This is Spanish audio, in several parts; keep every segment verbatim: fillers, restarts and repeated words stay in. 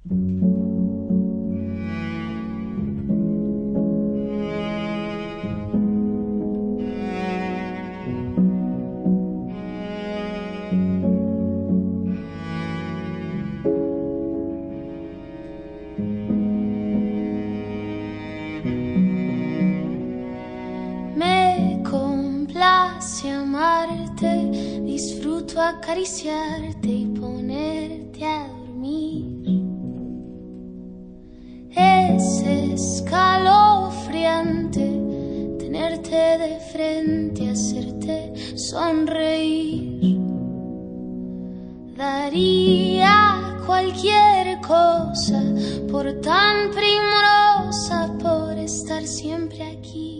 Amarte, disfruto acariciarte y ponerte a dormir. Es escalofriante tenerte de frente, hacerte sonreír. Daría cualquier cosa por tan primorosa, por estar siempre aquí.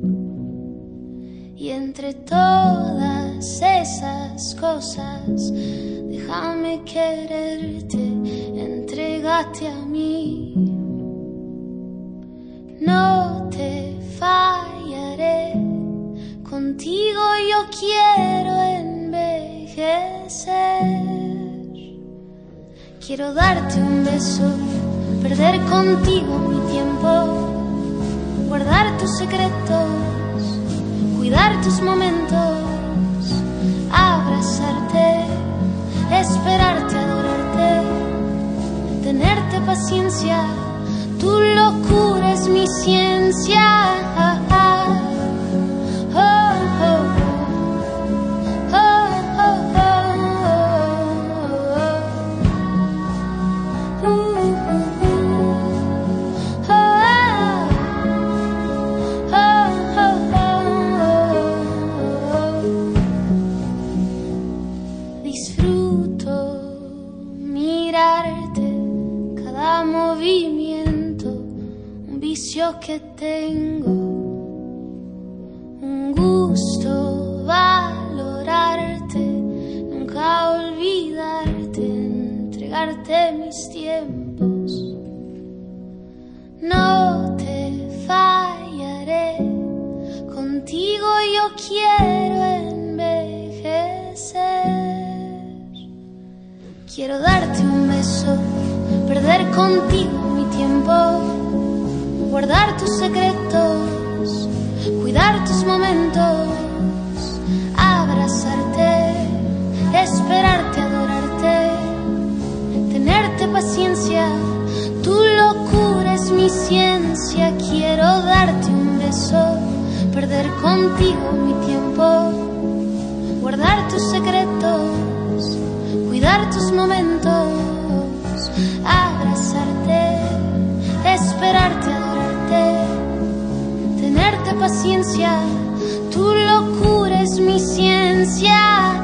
Y entre todas esas cosas, déjame quererte, entrégate a mí. No te fallaré, contigo yo quiero envejecer. Quiero darte un beso, perder contigo mi tiempo, guardar tus secretos, cuidar tus momentos, abrazarte, esperarte, adorarte, tenerte paciencia, tu locura es mi ciencia. Oh, oh, oh. Que tengo un gusto valorarte, nunca olvidarte, entregarte mis tiempos. No te fallaré, contigo yo quiero envejecer. Quiero darte un beso, perder contigo mi tiempo, guardar tus secretos, cuidar tus momentos, abrazarte, esperarte, adorarte, tenerte paciencia, tu locura es mi ciencia. Quiero darte un beso, perder contigo mi tiempo, guardar tus secretos, cuidar tus momentos, abrazarte, esperarte, adorarte, tenerte paciencia, tu locura es mi ciencia.